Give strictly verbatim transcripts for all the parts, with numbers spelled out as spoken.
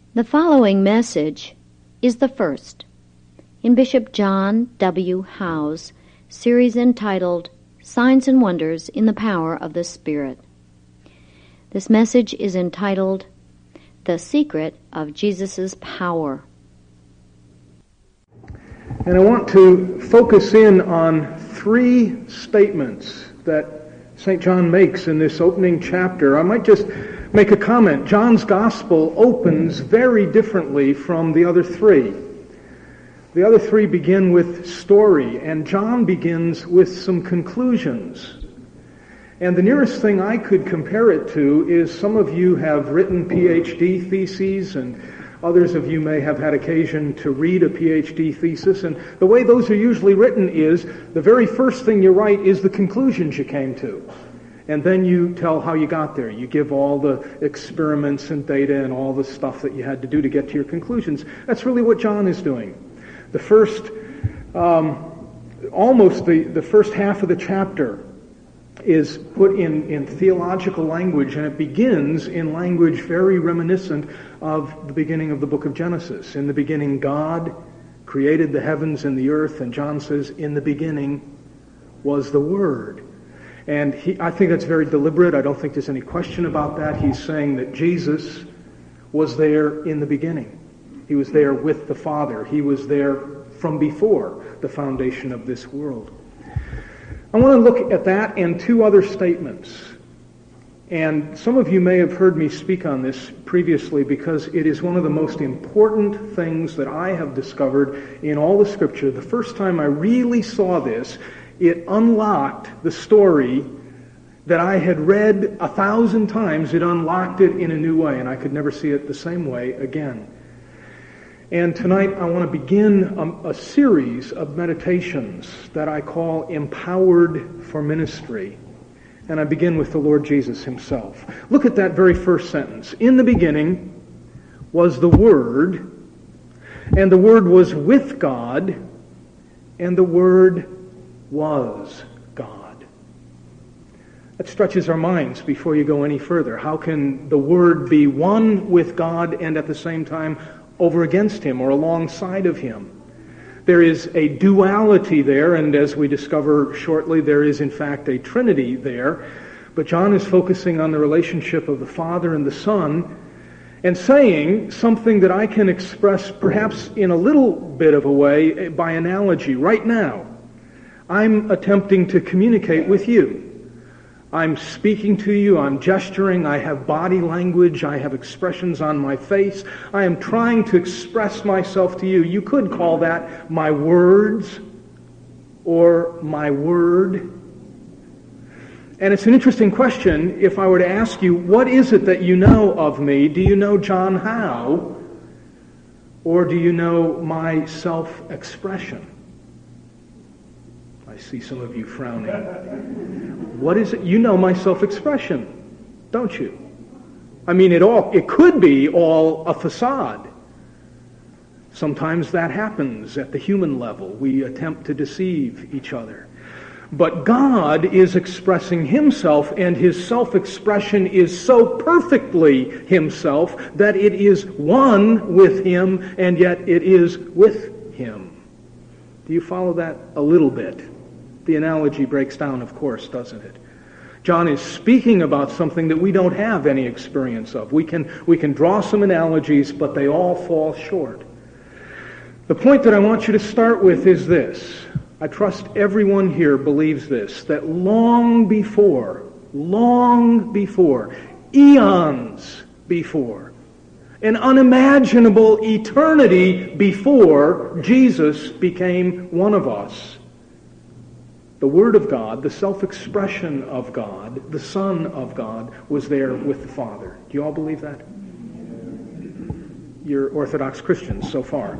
The following message is the first in Bishop John W. Howe's series entitled Signs and Wonders in the Power of the Spirit. This message is entitled The Secret of Jesus' Power. And I want to focus in on three statements that Saint John makes in this opening chapter. I might just make a comment. John's Gospel opens very differently from the other three. The other three begin with story, and John begins with some conclusions. And the nearest thing I could compare it to is some of you have written P H D theses, and others of you may have had occasion to read a P H D thesis. And the way those are usually written is the very first thing you write is the conclusions you came to. And then you tell how you got there. You give all the experiments and data and all the stuff that you had to do to get to your conclusions. That's really what John is doing. The first, um, almost the, the first half of the chapter is put in, in theological language, and it begins in language very reminiscent of the beginning of the book of Genesis. In the beginning, God created the heavens and the earth, and John says, in the beginning was the Word. And he, I think that's very deliberate. I don't think there's any question about that. He's saying that Jesus was there in the beginning. He was there with the Father. He was there from before the foundation of this world. I want to look at that and two other statements. And some of you may have heard me speak on this previously because it is one of the most important things that I have discovered in all the Scripture. The first time I really saw this, it unlocked the story that I had read a thousand times. It unlocked it in a new way, and I could never see it the same way again. And tonight I want to begin a, a series of meditations that I call Empowered for Ministry. And I begin with the Lord Jesus himself. Look at that very first sentence. In the beginning was the Word, and the Word was with God, and the Word was God. That stretches our minds before you go any further. How can the Word be one with God and at the same time over against Him or alongside of Him? There is a duality there, and as we discover shortly, there is in fact a Trinity there. But John is focusing on the relationship of the Father and the Son and saying something that I can express perhaps in a little bit of a way by analogy. Right now, I'm attempting to communicate with you. I'm speaking to you, I'm gesturing, I have body language, I have expressions on my face. I am trying to express myself to you. You could call that my words or my word. And it's an interesting question if I were to ask you, what is it that you know of me? Do you know John Howe? Or do you know my self-expression? I see some of you frowning. What is it? You know my self-expression, don't you? I mean, it all, it could be all a facade. Sometimes that happens at the human level. We attempt to deceive each other. But God is expressing Himself, and His self-expression is so perfectly Himself that it is one with Him, and yet it is with Him. Do you follow that a little bit? The analogy breaks down, of course, doesn't it? John is speaking about something that we don't have any experience of. We can, we can draw some analogies, but they all fall short. The point that I want you to start with is this. I trust everyone here believes this, that long before, long before, eons before, an unimaginable eternity before Jesus became one of us, the Word of God, the self-expression of God, the Son of God, was there with the Father. Do you all believe that? You're Orthodox Christians so far.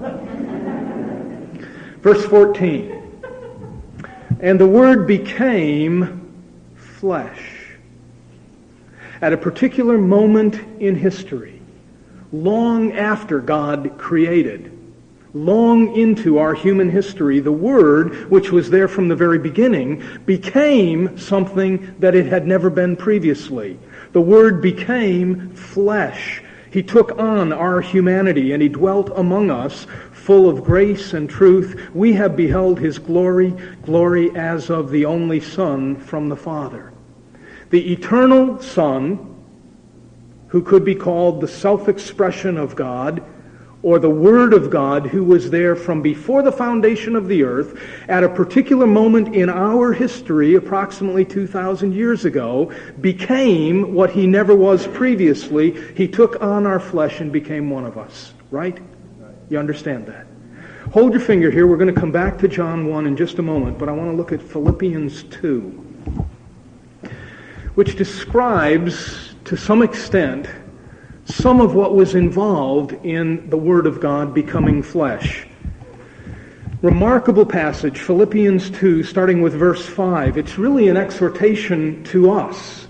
Verse fourteen. And the Word became flesh. At a particular moment in history, long after God created, long into our human history, the Word, which was there from the very beginning, became something that it had never been previously. The Word became flesh. He took on our humanity, and he dwelt among us, full of grace and truth. We have beheld his glory, glory as of the only Son from the Father. The eternal Son, who could be called the self-expression of God, or the Word of God, who was there from before the foundation of the earth, at a particular moment in our history, approximately two thousand years ago, became what he never was previously. He took on our flesh and became one of us. Right? You understand that? Hold your finger here. We're going to come back to John one in just a moment, but I want to look at Philippians two, which describes, to some extent, some of what was involved in the Word of God becoming flesh. Remarkable passage, Philippians two, starting with verse five. It's really an exhortation to us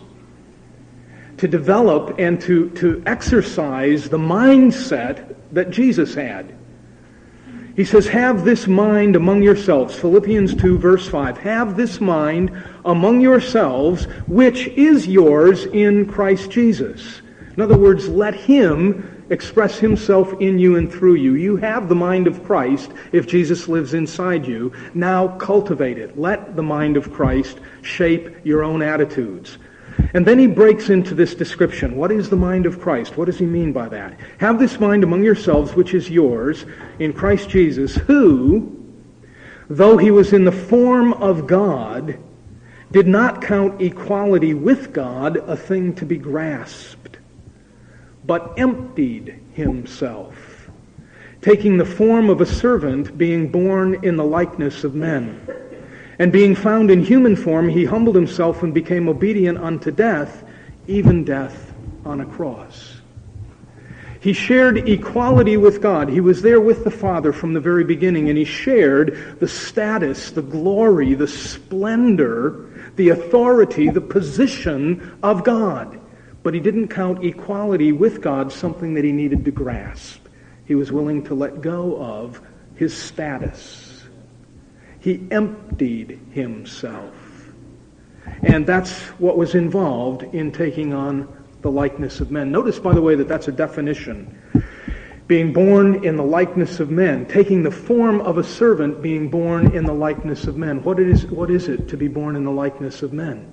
to develop and to, to exercise the mindset that Jesus had. He says, have this mind among yourselves. Philippians two, verse five. Have this mind among yourselves, which is yours in Christ Jesus. In other words, let him express himself in you and through you. You have the mind of Christ if Jesus lives inside you. Now cultivate it. Let the mind of Christ shape your own attitudes. And then he breaks into this description. What is the mind of Christ? What does he mean by that? Have this mind among yourselves, which is yours, in Christ Jesus, who, though he was in the form of God, did not count equality with God a thing to be grasped, but emptied himself, taking the form of a servant, being born in the likeness of men. And being found in human form, he humbled himself and became obedient unto death, even death on a cross. He shared equality with God. He was there with the Father from the very beginning, and he shared the status, the glory, the splendor, the authority, the position of God. But he didn't count equality with God something that he needed to grasp. He was willing to let go of his status. He emptied himself. And that's what was involved in taking on the likeness of men. Notice, by the way, that that's a definition. Being born in the likeness of men. Taking the form of a servant, being born in the likeness of men. What is, what is it to be born in the likeness of men?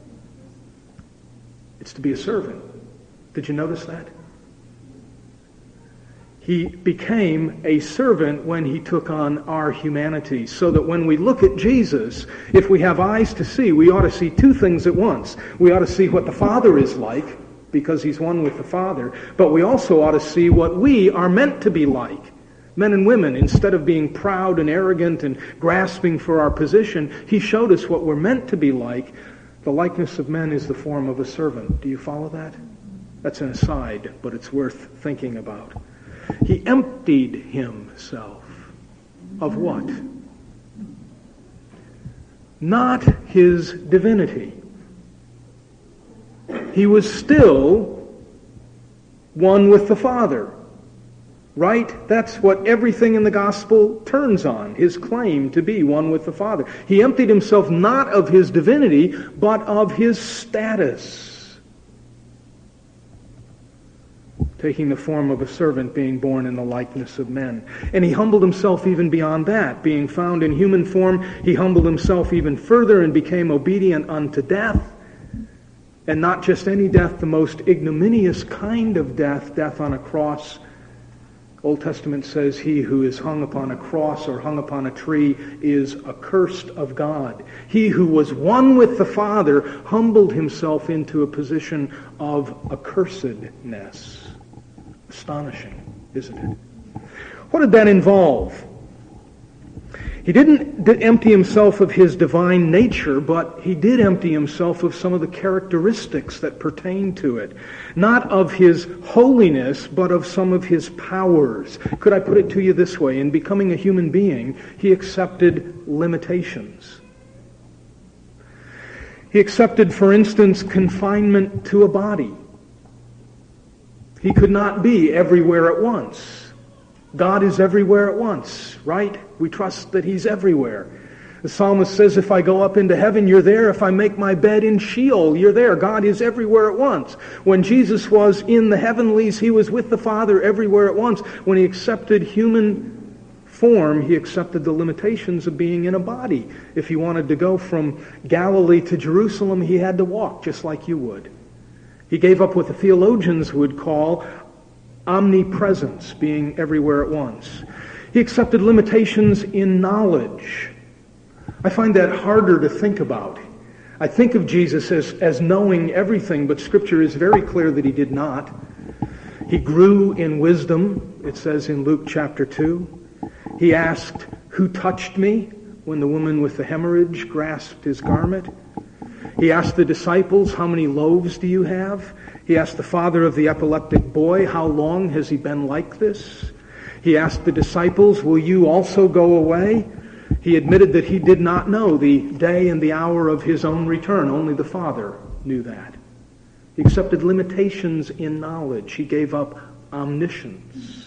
It's to be a servant. Did you notice that? He became a servant when he took on our humanity, so that when we look at Jesus, if we have eyes to see, we ought to see two things at once. We ought to see what the Father is like, because he's one with the Father, but we also ought to see what we are meant to be like. Men and women, instead of being proud and arrogant and grasping for our position, he showed us what we're meant to be like. The likeness of men is the form of a servant. Do you follow that? That's an aside, but it's worth thinking about. He emptied himself of what? Not his divinity. He was still one with the Father. Right? That's what everything in the gospel turns on, his claim to be one with the Father. He emptied himself not of his divinity, but of his status. Taking the form of a servant, being born in the likeness of men. And he humbled himself even beyond that. Being found in human form, he humbled himself even further and became obedient unto death. And not just any death, the most ignominious kind of death, death on a cross. Old Testament says he who is hung upon a cross or hung upon a tree is accursed of God. He who was one with the Father humbled himself into a position of accursedness. Astonishing, isn't it? What did that involve? He didn't empty himself of his divine nature, but he did empty himself of some of the characteristics that pertain to it. Not of his holiness, but of some of his powers. Could I put it to you this way? In becoming a human being, he accepted limitations. He accepted, for instance, confinement to a body. He could not be everywhere at once. God is everywhere at once, right? We trust that he's everywhere. The psalmist says, if I go up into heaven, you're there. If I make my bed in Sheol, you're there. God is everywhere at once. When Jesus was in the heavenlies, he was with the Father everywhere at once. When he accepted human form, he accepted the limitations of being in a body. If he wanted to go from Galilee to Jerusalem, he had to walk just like you would. He gave up what the theologians would call omnipresence, being everywhere at once. He accepted limitations in knowledge. I find that harder to think about. I think of Jesus as, as knowing everything, but Scripture is very clear that he did not. He grew in wisdom, it says in Luke chapter two. He asked, "Who touched me?" when the woman with the hemorrhage grasped his garment. He asked the disciples, "How many loaves do you have?" He asked the father of the epileptic boy, "How long has he been like this?" He asked the disciples, "Will you also go away?" He admitted that he did not know the day and the hour of his own return. Only the Father knew that. He accepted limitations in knowledge. He gave up omniscience.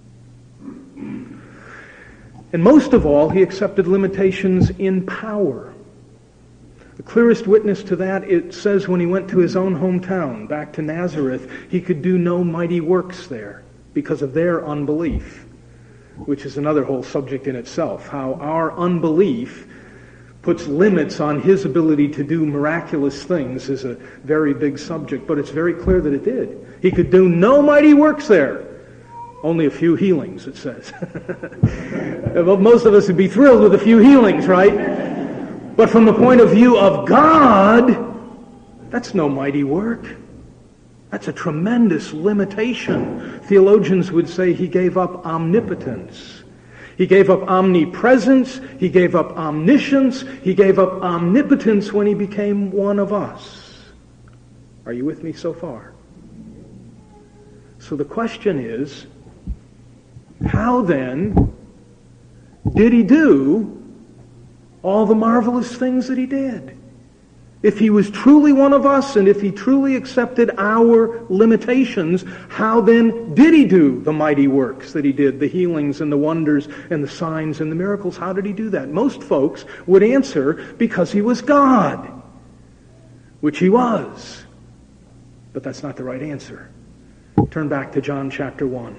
And most of all, he accepted limitations in power. The clearest witness to that, it says when he went to his own hometown, back to Nazareth, he could do no mighty works there because of their unbelief, which is another whole subject in itself, how our unbelief puts limits on his ability to do miraculous things is a very big subject, but it's very clear that it did. He could do no mighty works there. Only a few healings, it says. Most of us would be thrilled with a few healings, right? But from the point of view of God, that's no mighty work. That's a tremendous limitation. Theologians would say he gave up omnipotence. He gave up omnipresence. He gave up omniscience. He gave up omnipotence when he became one of us. Are you with me so far? So the question is, how then did he do all the marvelous things that he did? If he was truly one of us, and if he truly accepted our limitations, how then did he do the mighty works that he did, the healings and the wonders and the signs and the miracles? How did he do that? Most folks would answer, because he was God, which he was. But that's not the right answer. Turn back to John chapter one.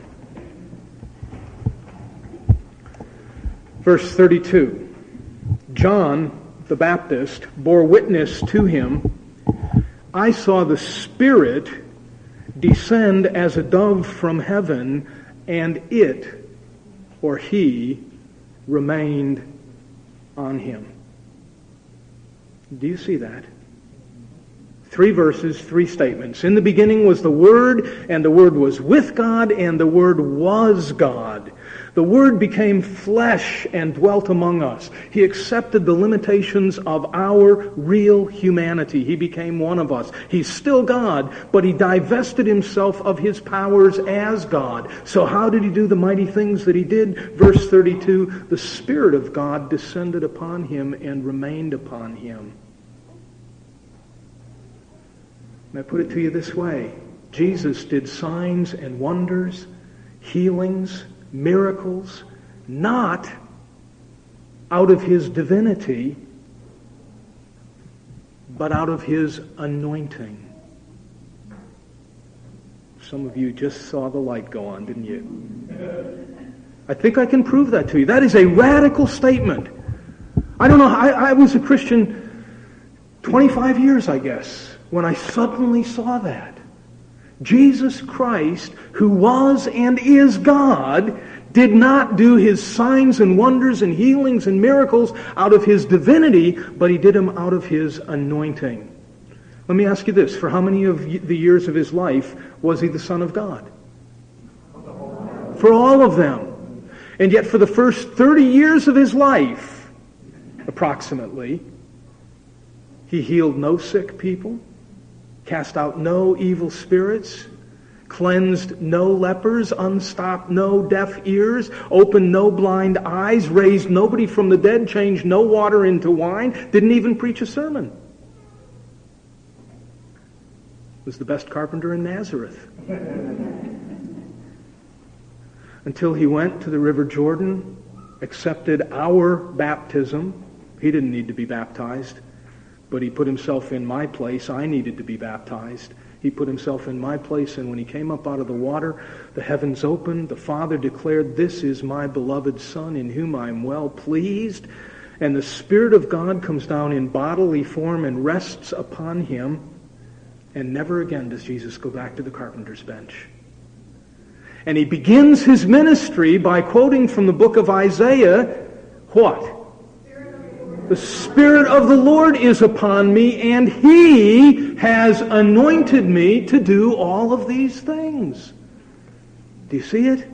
Verse thirty-two. John the Baptist bore witness to him, "I saw the Spirit descend as a dove from heaven, and it," or he, "remained on him." Do you see that? Three verses, three statements. In the beginning was the Word, and the Word was with God, and the Word was God. The Word became flesh and dwelt among us. He accepted the limitations of our real humanity. He became one of us. He's still God, but he divested himself of his powers as God. So how did he do the mighty things that he did? Verse thirty-two, the Spirit of God descended upon him and remained upon him. And I put it to you this way. Jesus did signs and wonders, healings, miracles, not out of his divinity, but out of his anointing. Some of you just saw the light go on, didn't you? I think I can prove that to you. That is a radical statement. I don't know, I, I was a Christian twenty-five years, I guess, when I suddenly saw that. Jesus Christ, who was and is God, did not do his signs and wonders and healings and miracles out of his divinity, but he did them out of his anointing. Let me ask you this. For how many of the years of his life was he the Son of God? For all of them. And yet for the first thirty years of his life, approximately, he healed no sick people, cast out no evil spirits, cleansed no lepers, unstopped no deaf ears, opened no blind eyes, raised nobody from the dead, changed no water into wine, didn't even preach a sermon. Was the best carpenter in Nazareth. Until he went to the River Jordan, accepted our baptism. He didn't need to be baptized, but he put himself in my place. I needed to be baptized. He put himself in my place, and when he came up out of the water, the heavens opened. The Father declared, "This is my beloved Son, in whom I am well pleased." And the Spirit of God comes down in bodily form and rests upon him. And never again does Jesus go back to the carpenter's bench. And he begins his ministry by quoting from the book of Isaiah, what? The Spirit of the Lord is upon me, and He has anointed me to do all of these things. Do you see it?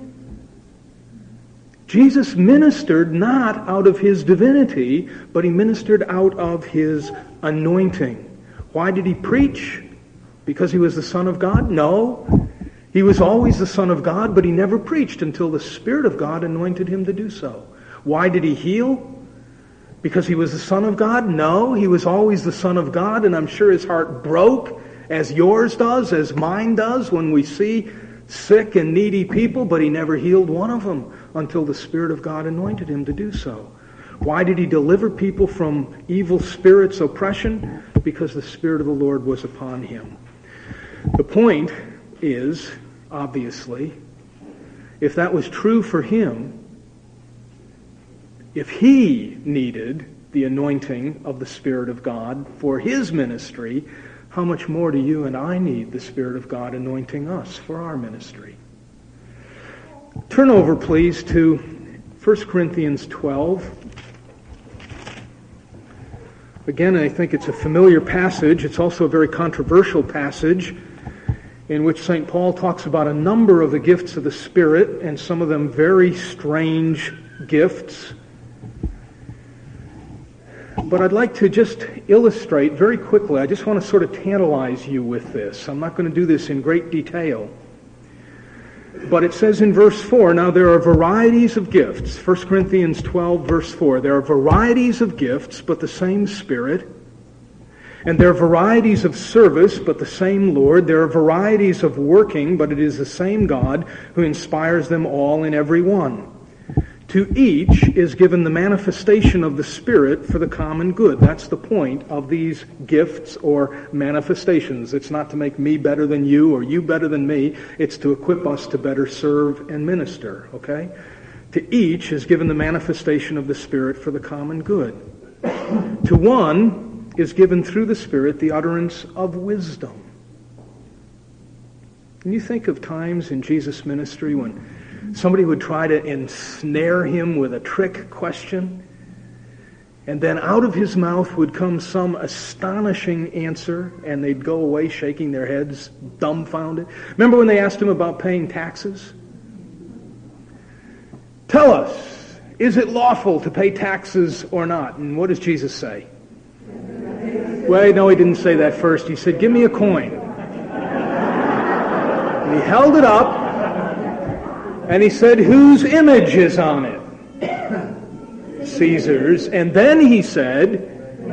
Jesus ministered not out of His divinity, but He ministered out of His anointing. Why did He preach? Because He was the Son of God? No. He was always the Son of God, but He never preached until the Spirit of God anointed Him to do so. Why did He heal? Because He was the Son of God? No, He was always the Son of God, and I'm sure His heart broke, as yours does, as mine does, when we see sick and needy people, but He never healed one of them until the Spirit of God anointed Him to do so. Why did He deliver people from evil spirits' oppression? Because the Spirit of the Lord was upon Him. The point is, obviously, if that was true for Him, if He needed the anointing of the Spirit of God for His ministry, how much more do you and I need the Spirit of God anointing us for our ministry? Turn over, please, to First Corinthians twelve. Again, I think it's a familiar passage. It's also a very controversial passage in which Saint Paul talks about a number of the gifts of the Spirit, and some of them very strange gifts. But I'd like to just illustrate very quickly. I just want to sort of tantalize you with this. I'm not going to do this in great detail. But it says in verse four, now there are varieties of gifts. First Corinthians twelve, verse four. There are varieties of gifts, but the same Spirit. And there are varieties of service, but the same Lord. There are varieties of working, but it is the same God who inspires them all in every one. To each is given the manifestation of the Spirit for the common good. That's the point of these gifts or manifestations. It's not to make me better than you or you better than me. It's to equip us to better serve and minister, okay? To each is given the manifestation of the Spirit for the common good. To one is given through the Spirit the utterance of wisdom. Can you think of times in Jesus' ministry when somebody would try to ensnare him with a trick question, and then out of his mouth would come some astonishing answer, and they'd go away shaking their heads, dumbfounded? Remember when they asked him about paying taxes? Tell us, is it lawful to pay taxes or not? And what does Jesus say? Wait, no, he didn't say that first. He said, give me a coin. And he held it up, and he said, whose image is on it? Caesar's. And then he said,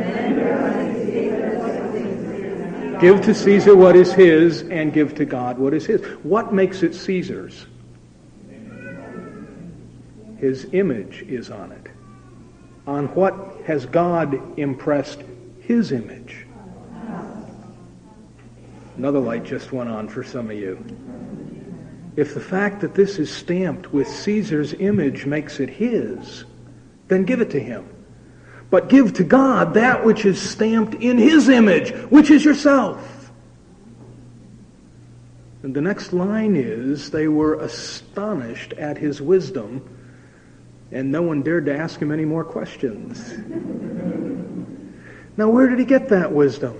give to Caesar what is his, and give to God what is his. What makes it Caesar's? His image is on it. On what has God impressed His image? Another light just went on for some of you. If the fact that this is stamped with Caesar's image makes it his, then give it to him. But give to God that which is stamped in His image, which is yourself. And the next line is, they were astonished at His wisdom, and no one dared to ask Him any more questions. Now, where did He get that wisdom?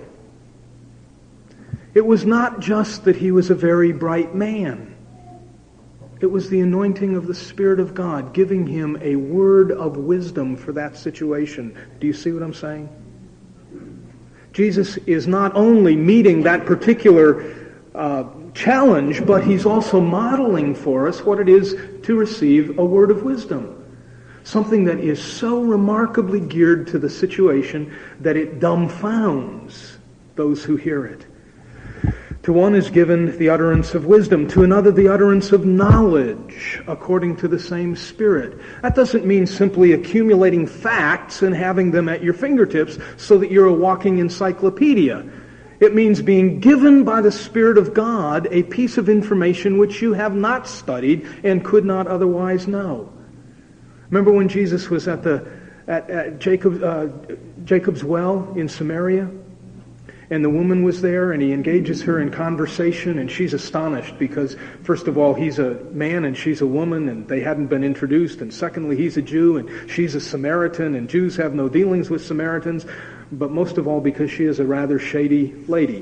It was not just that He was a very bright man. It was the anointing of the Spirit of God, giving him a word of wisdom for that situation. Do you see what I'm saying? Jesus is not only meeting that particular uh, challenge, but He's also modeling for us what it is to receive a word of wisdom. Something that is so remarkably geared to the situation that it dumbfounds those who hear it. To one is given the utterance of wisdom, to another the utterance of knowledge, according to the same Spirit. That doesn't mean simply accumulating facts and having them at your fingertips so that you're a walking encyclopedia. It means being given by the Spirit of God a piece of information which you have not studied and could not otherwise know. Remember when Jesus was at the at, at Jacob, uh, Jacob's well in Samaria? And the woman was there, and he engages her in conversation, and she's astonished because, first of all, he's a man and she's a woman, and they hadn't been introduced, and secondly, he's a Jew and she's a Samaritan, and Jews have no dealings with Samaritans, but most of all because she is a rather shady lady.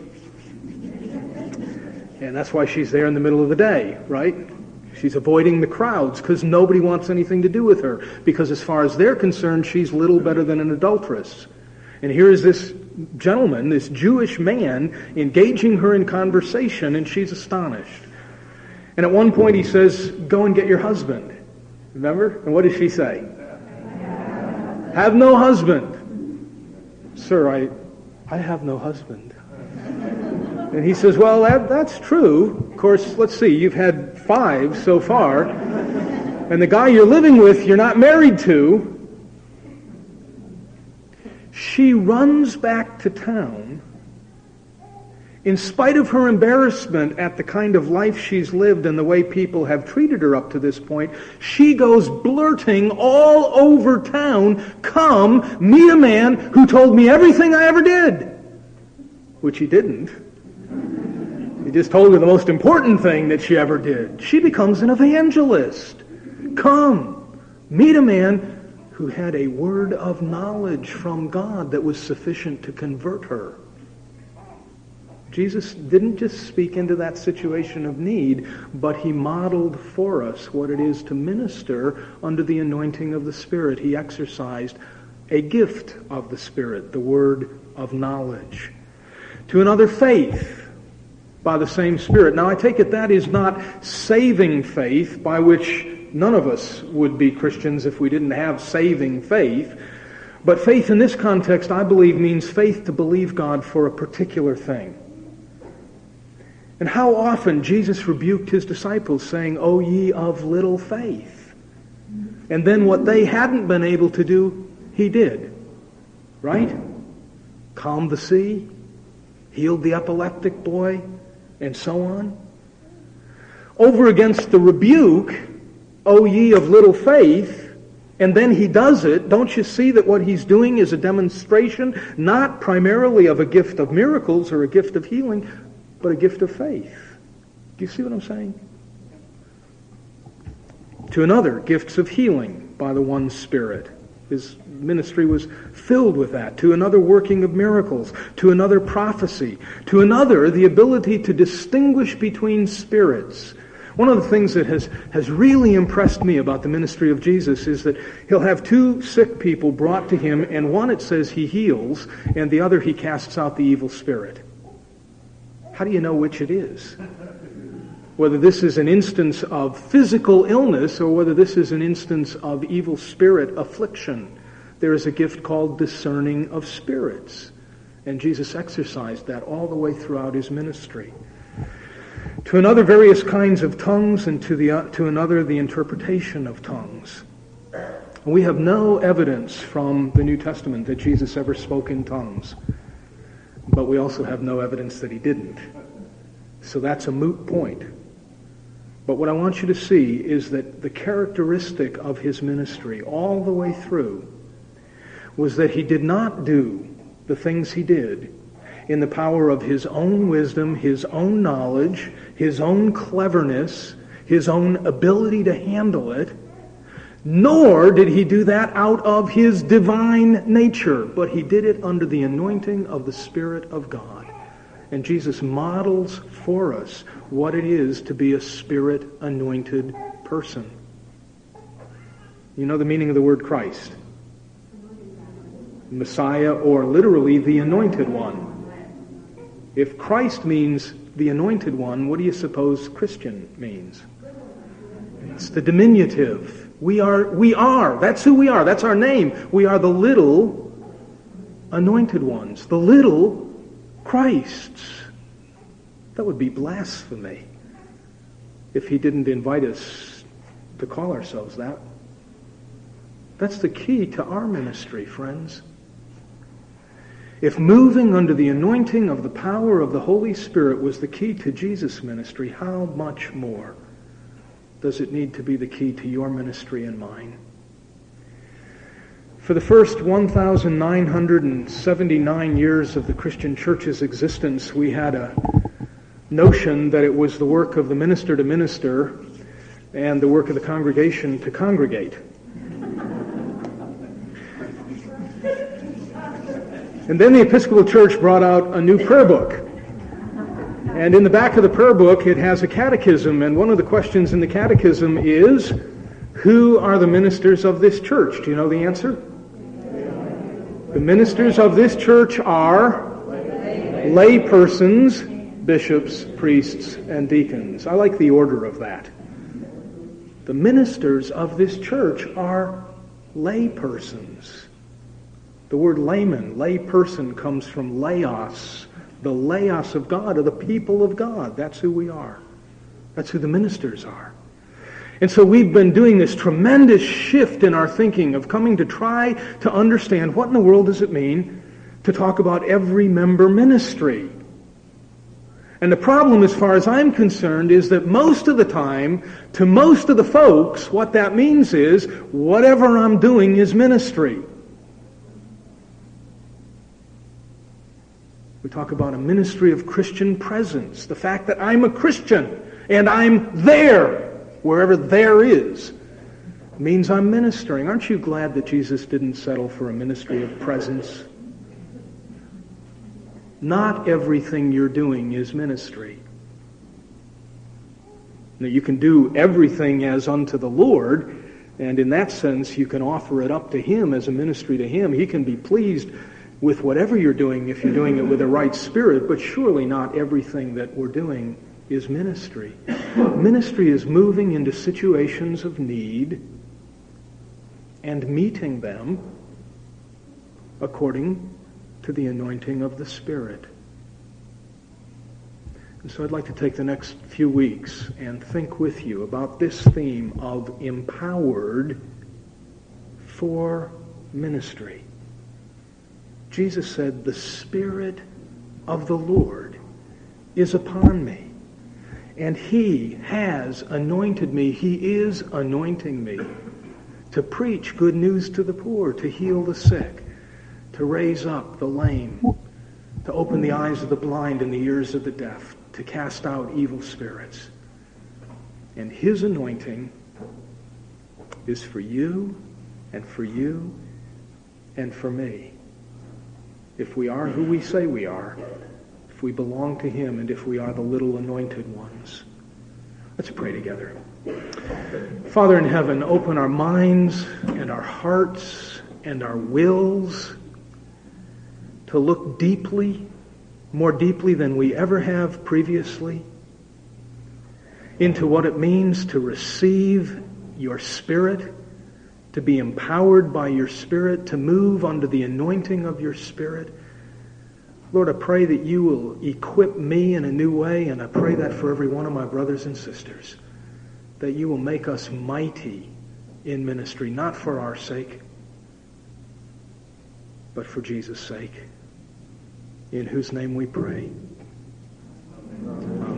And that's why she's there in the middle of the day, right? She's avoiding the crowds because nobody wants anything to do with her, because as far as they're concerned, she's little better than an adulteress. And here is this gentleman, this Jewish man, engaging her in conversation, and she's astonished. And at one point he says, "Go and get your husband." Remember? And what does she say? "Have no husband." "Sir, I I have no husband." And he says, "Well, that, that's true. Of course, let's see, you've had five so far. And the guy you're living with, you're not married to." She runs back to town. In spite of her embarrassment at the kind of life she's lived and the way people have treated her up to this point, she goes blurting all over town, "Come, meet a man who told me everything I ever did." Which he didn't. He just told her the most important thing that she ever did. She becomes an evangelist. Come, meet a man who had a word of knowledge from God that was sufficient to convert her. Jesus didn't just speak into that situation of need, but he modeled for us what it is to minister under the anointing of the Spirit. He exercised a gift of the Spirit, the word of knowledge. To another, faith by the same Spirit. Now I take it that is not saving faith, by which none of us would be Christians if we didn't have saving faith. But faith in this context, I believe, means faith to believe God for a particular thing. And how often Jesus rebuked his disciples, saying, "O ye of little faith." And then what they hadn't been able to do, he did. Right? Calmed the sea, healed the epileptic boy, and so on. Over against the rebuke, "O ye of little faith," and then he does it, don't you see that what he's doing is a demonstration not primarily of a gift of miracles or a gift of healing, but a gift of faith? Do you see what I'm saying? To another, gifts of healing by the one Spirit. His ministry was filled with that. To another, working of miracles. To another, prophecy. To another, the ability to distinguish between spirits. One of the things that has, has really impressed me about the ministry of Jesus is that he'll have two sick people brought to him, and one it says he heals, and the other he casts out the evil spirit. How do you know which it is? Whether this is an instance of physical illness or whether this is an instance of evil spirit affliction. There is a gift called discerning of spirits. And Jesus exercised that all the way throughout his ministry. To another, various kinds of tongues, and to the uh, to another, the interpretation of tongues. We have no evidence from the New Testament that Jesus ever spoke in tongues. But we also have no evidence that he didn't. So that's a moot point. But what I want you to see is that the characteristic of his ministry all the way through was that he did not do the things he did in the power of his own wisdom, his own knowledge, his own cleverness, his own ability to handle it, nor did he do that out of his divine nature, but he did it under the anointing of the Spirit of God. And Jesus models for us what it is to be a Spirit-anointed person. You know the meaning of the word Christ? Messiah, or literally the Anointed One. If Christ means the Anointed One, what do you suppose Christian means? It's the diminutive. We are, we are, that's who we are, that's our name. We are the little anointed ones, the little Christs. That would be blasphemy if he didn't invite us to call ourselves that. That's the key to our ministry, friends. If moving under the anointing of the power of the Holy Spirit was the key to Jesus' ministry, how much more does it need to be the key to your ministry and mine? For the first one thousand nine hundred seventy-nine years of the Christian church's existence, we had a notion that it was the work of the minister to minister and the work of the congregation to congregate. And then the Episcopal Church brought out a new prayer book. And in the back of the prayer book, it has a catechism. And one of the questions in the catechism is, who are the ministers of this church? Do you know the answer? The ministers of this church are lay persons, bishops, priests, and deacons. I like the order of that. The ministers of this church are lay persons. The word layman, lay person, comes from laos. The laos of God, are the people of God. That's who we are. That's who the ministers are. And so we've been doing this tremendous shift in our thinking of coming to try to understand what in the world does it mean to talk about every member ministry. And the problem, as far as I'm concerned, is that most of the time, to most of the folks, what that means is, whatever I'm doing is ministry. We talk about a ministry of Christian presence. The fact that I'm a Christian and I'm there, wherever there is, means I'm ministering. Aren't you glad that Jesus didn't settle for a ministry of presence? Not everything you're doing is ministry. Now, you can do everything as unto the Lord, and in that sense you can offer it up to Him as a ministry to Him. He can be pleased with whatever you're doing if you're doing it with the right spirit, but surely not everything that we're doing is ministry. Ministry is moving into situations of need and meeting them according to the anointing of the Spirit. And so I'd like to take the next few weeks and think with you about this theme of empowered for ministry. Jesus said, the Spirit of the Lord is upon me, and He has anointed me. He is anointing me to preach good news to the poor, to heal the sick, to raise up the lame, to open the eyes of the blind and the ears of the deaf, to cast out evil spirits. And His anointing is for you and for you and for me. If we are who we say we are, if we belong to Him, and if we are the little anointed ones. Let's pray together. Father in heaven, open our minds and our hearts and our wills to look deeply, more deeply than we ever have previously, into what it means to receive your Spirit, to be empowered by your Spirit, to move under the anointing of your Spirit. Lord, I pray that you will equip me in a new way, and I pray that for every one of my brothers and sisters, that you will make us mighty in ministry, not for our sake, but for Jesus' sake, in whose name we pray. Amen.